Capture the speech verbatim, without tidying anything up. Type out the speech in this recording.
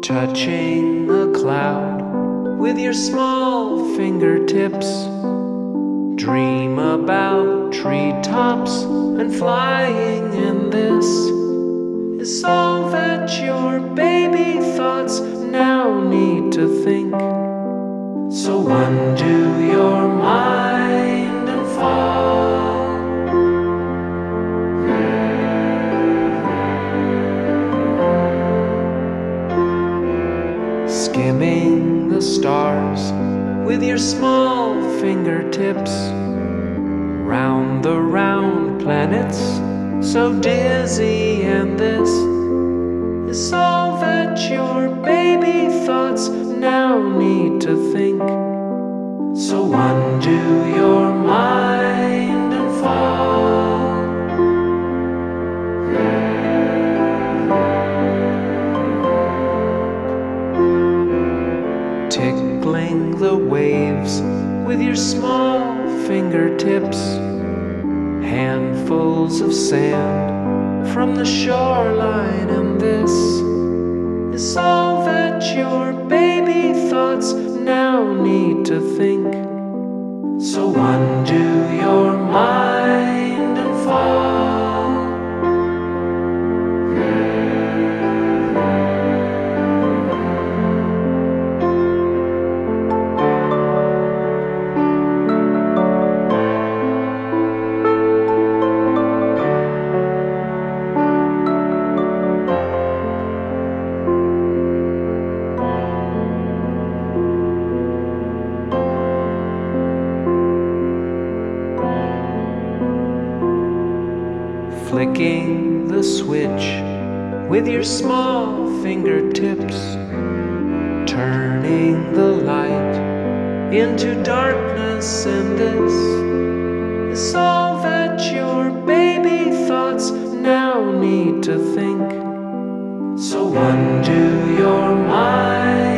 touching a cloud with your small fingertips. Dream about treetops and flying, and this is all that your baby thoughts now need to think. So undo your mind and fall. Skimming the stars with your small fingertips, round the round planets, so dizzy, and this is all that your baby thoughts now need to think. So undo your mind and fall. Tickling the waves with your small fingertips, handfuls of sand from the shoreline, and this is all that your baby thoughts now need to think. So undo your mind and fall. Flicking the switch with your small fingertips, turning the light into darkness, and this is all that your baby thoughts now need to think. So undo your mind.